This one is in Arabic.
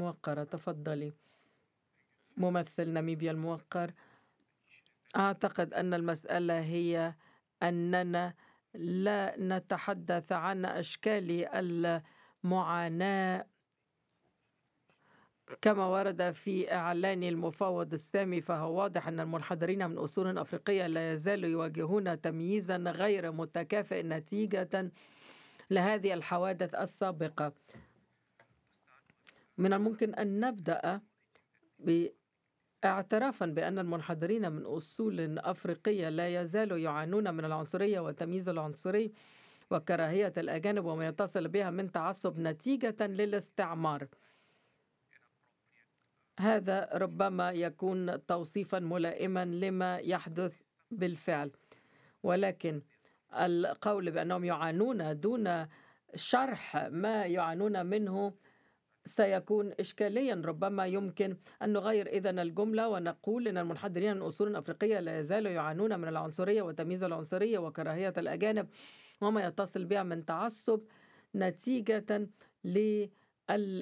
الموقرة. تفضلي. ممثل ناميبيا الموقر. أعتقد أن المسألة هي أننا لا نتحدث عن أشكال المعاناة كما ورد في إعلان المفوض السامي، فهو واضح أن المنحدرين من أصول أفريقية لا يزالوا يواجهون تمييزا غير متكافئ نتيجة لهذه الحوادث السابقة. من الممكن أن نبدأ اعترافا بأن المنحدرين من أصول أفريقية لا يزالوا يعانون من العنصرية والتمييز العنصري وكراهية الأجانب وما يتصل بها من تعصب نتيجة للاستعمار. هذا ربما يكون توصيفا ملائما لما يحدث بالفعل، ولكن القول بأنهم يعانون دون شرح ما يعانون منه سيكون إشكاليا. ربما يمكن أن نغير إذن الجملة ونقول إن المنحدرين من أصول أفريقية لا يزالوا يعانون من العنصرية وتمييز العنصرية وكراهية الأجانب وما يتصل بها من تعصب نتيجة لل